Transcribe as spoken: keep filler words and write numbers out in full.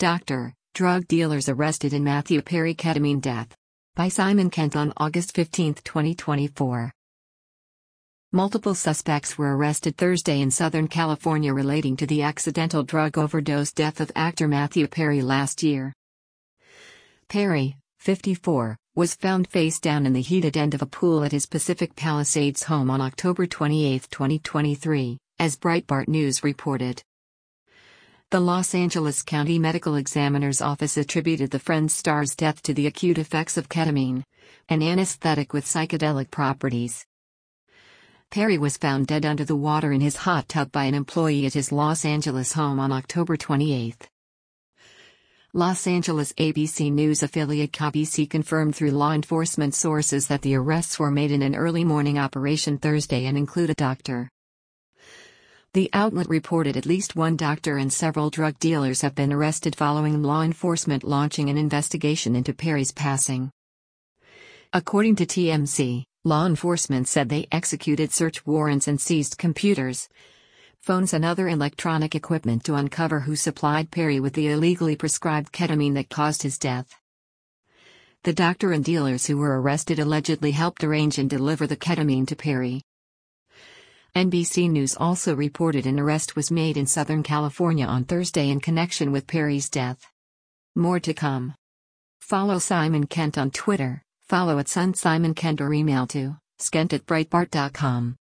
Doctor, drug dealers arrested in Matthew Perry ketamine death. By Simon Kent on August fifteenth, twenty twenty-four. Multiple suspects were arrested Thursday in Southern California relating to the accidental drug overdose death of actor Matthew Perry last year. Perry, fifty-four, was found face down in the heated end of a pool at his Pacific Palisades home on October twenty-eighth, twenty twenty-three, as Breitbart News reported. The Los Angeles County Medical Examiner's Office attributed the Friends star's death to the acute effects of ketamine, an anesthetic with psychedelic properties. Perry was found dead under the water in his hot tub by an employee at his Los Angeles home on October twenty-eighth. Los Angeles A B C News affiliate K B C confirmed through law enforcement sources that the arrests were made in an early morning operation Thursday and include a doctor. The outlet reported at least one doctor and several drug dealers have been arrested following law enforcement launching an investigation into Perry's passing. According to T M Z, law enforcement said they executed search warrants and seized computers, phones and other electronic equipment to uncover who supplied Perry with the illegally prescribed ketamine that caused his death. The doctor and dealers who were arrested allegedly helped arrange and deliver the ketamine to Perry. N B C News also reported an arrest was made in Southern California on Thursday in connection with Perry's death. More to come. Follow Simon Kent on Twitter, follow at Sun Simon Kent or email to skent at breitbart dot com.